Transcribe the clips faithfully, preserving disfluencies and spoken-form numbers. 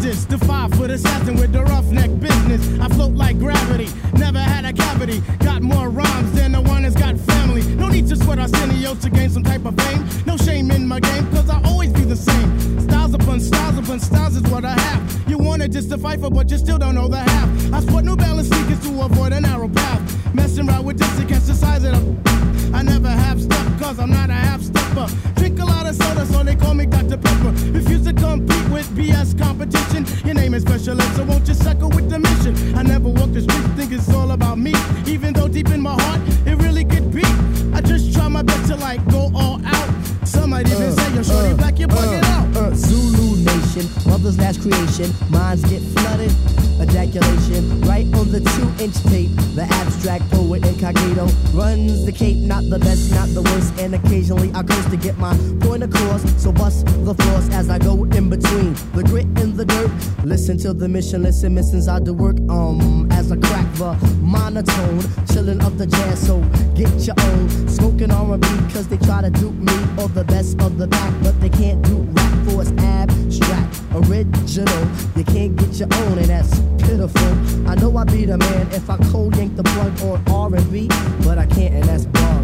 nemesis, the five-foot assassin with the roughneck business. I float like gravity, never had a cavity. Got more rhymes than the one that's got family. No need to sweat Arsenio to gain some type of fame. No shame in my game, cause I always be the same. Styles upon styles upon styles is what I have. You wanted just to fight for, but you still don't know the half. I sport New Balance sneakers to avoid a narrow path. Messing around with this against the size of the... I never have step, cause I'm not a half-stepper. Drink a lot of soda, so they call me Doctor Pepper. Refuse to compete with B S competition. Your name is Special Ed, so won't you suckle with the mission? I never walk the street, think it's all about me. Even though deep in my heart, it really could be. I just try my best to like go all out. Some might even uh, say, yo, shorty uh, black, you're bugging uh, out. Uh, Zulu Nation, mother's last creation. Minds get flooded, ejaculation. Right on the two-inch tape, the abstract poet incognito runs the cape, not the best, not the worst. And occasionally I curse to get my point across. So bust the floors as I go in between the grit and the dirt. Listen to the mission, listen, missions I do work. Um, as I crack the monotone, chillin' up the jazz, so get your own. Smoking R and B cause they try to dupe me or the best of the back, but they can't do rap for it's abstract, original. You can't get your own, and that's pitiful. I know I be the man if I cold yank the plug on R and B, but I can't, and that's wrong.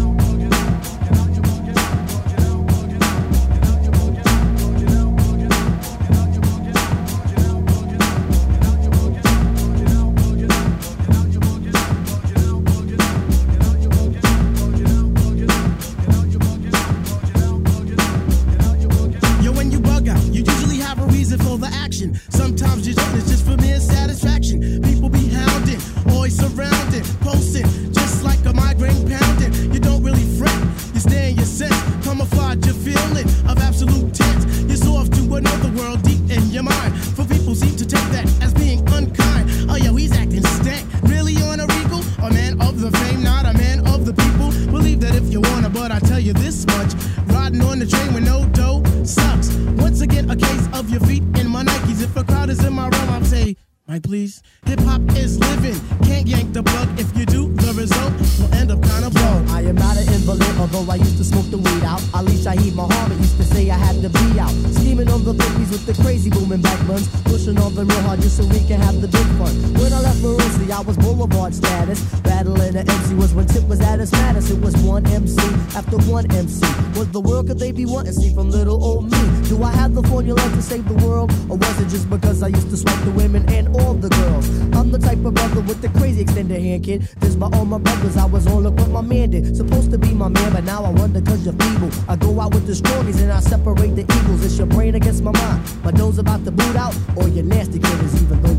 Sometimes you don't, it's just for mere satisfaction. People be hounding, always surrounding, posting, just like a migraine pounding. You don't really fret, you stay in your sense, camouflage your feeling of absolute tense. You're so off to another world deep in your mind. For people seem to take that as being unkind. Oh yo, he's acting stank, really on a regal? A man of the fame, not a man of the people. Believe that if you wanna, but I tell you this much, riding on the train with no dough sucks. Once again, a case of your feet in my Nikes. If a crowd is in my realm, I'll say, Mike, please. Hip-hop is living, can't yank the plug. If you do, the result will end up kind of blown. I am not an invalid, although I used to smoke the weed out. Ali Shaheed Muhammad used to say I had to be out. Scheming on the babies with the crazy booming back buns. Pushing on them real hard just so we can have the big fun. When I left Maroosie, I was Boulevard status. Battling the M C was when Tip was at its maddest. It was one M C after one M C. What the world could they be wanting? See from little old me. Do I have the formula to save the world? Or was it just because I used to swipe the women and all the girls? I'm the type of brother with the crazy extended hand, kid. This by all my brothers, I was on look what my man did. Supposed to be my man, but now I wonder cause you're feeble. I go out with the strongies and I separate the evils. It's your brain against my mind. My nose about to boot out, or your nasty kid is even going.